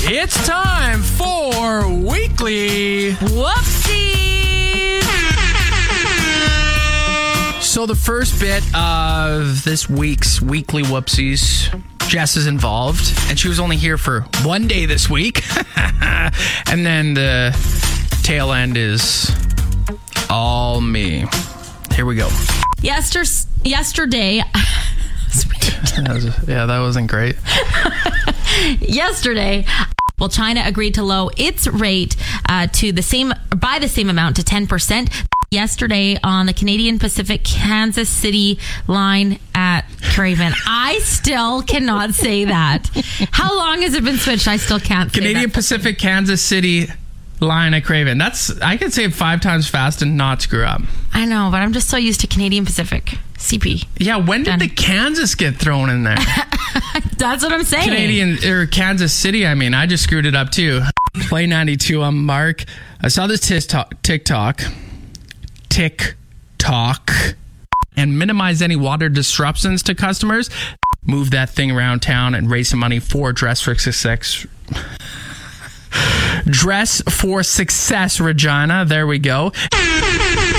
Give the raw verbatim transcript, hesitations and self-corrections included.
It's time for Weekly Whoopsies! So the first bit of this week's Weekly Whoopsies, Jess is involved, and she was only here for one day this week. And then the tail end is all me. Here we go. Yester- yesterday... That was, yeah, that wasn't great. Yesterday, well, China agreed to lower its rate uh, to the same by the same amount to ten percent. Yesterday on the Canadian Pacific Kansas City line at Craven. I still cannot say that. How long has it been switched? I still can't say Canadian that. Pacific Kansas City line at Craven. That's, I could say it five times fast and not screw up. I know, but I'm just so used to Canadian Pacific. C P. Yeah, when did Done. the Kansas get thrown in there? That's what I'm saying. Canadian, or Kansas City, I mean, I just screwed it up too. Play ninety-two, I'm Mark. I saw this TikTok, TikTok, TikTok, and minimize any water disruptions to customers. Move that thing around town and raise some money for Dress for Success. Dress for Success, Regina. There we go.